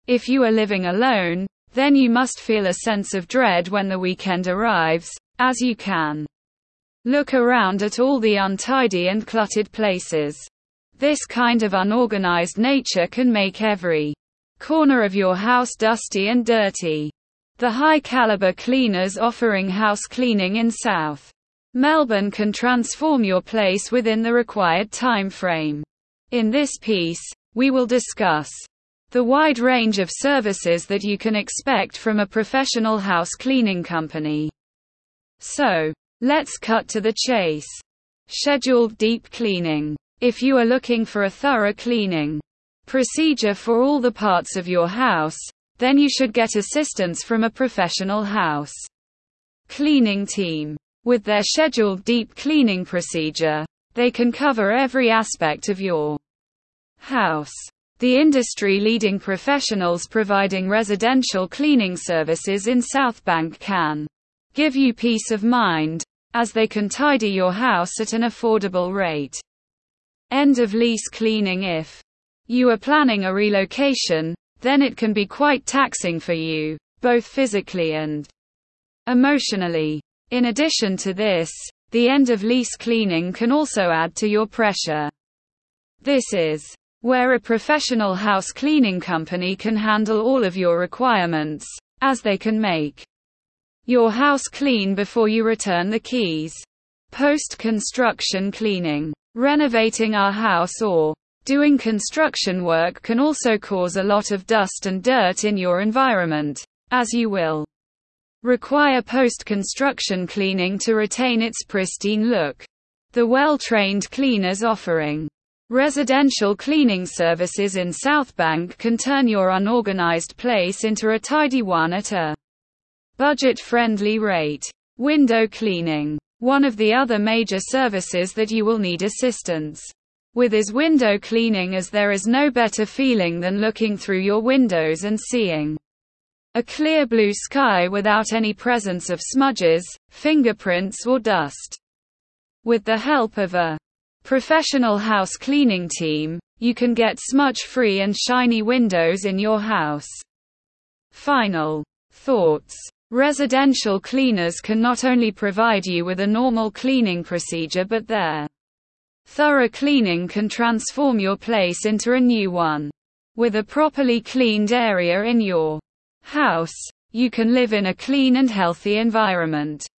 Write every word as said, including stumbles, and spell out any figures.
If you are living alone, then you must feel a sense of dread when the weekend arrives, as you can look around at all the untidy and cluttered places. This kind of unorganized nature can make every corner of your house dusty and dirty. The high-caliber cleaners offering house cleaning in South Melbourne can transform your place within the required time frame. In this piece, we will discuss the wide range of services that you can expect from a professional house cleaning company. So, let's cut to the chase. Scheduled deep cleaning. If you are looking for a thorough cleaning procedure for all the parts of your house, then you should get assistance from a professional house cleaning team. With their scheduled deep cleaning procedure, they can cover every aspect of your house. The industry-leading professionals providing residential cleaning services in Southbank can give you peace of mind, as they can tidy your house at an affordable rate. End-of-lease cleaning. If you are planning a relocation, then it can be quite taxing for you, both physically and emotionally. In addition to this, the end-of-lease cleaning can also add to your pressure. This is where a professional house cleaning company can handle all of your requirements, as they can make your house clean before you return the keys. Post-construction cleaning. Renovating our house or doing construction work can also cause a lot of dust and dirt in your environment, as you will require post-construction cleaning to retain its pristine look. The well-trained cleaners offering residential cleaning services in Southbank can turn your unorganized place into a tidy one at a budget-friendly rate. Window cleaning. One of the other major services that you will need assistance with is window cleaning, as there is no better feeling than looking through your windows and seeing a clear blue sky without any presence of smudges, fingerprints or dust. With the help of a professional house cleaning team, you can get smudge-free and shiny windows in your house. Final thoughts. Residential cleaners can not only provide you with a normal cleaning procedure, but their thorough cleaning can transform your place into a new one. With a properly cleaned area in your house, you can live in a clean and healthy environment.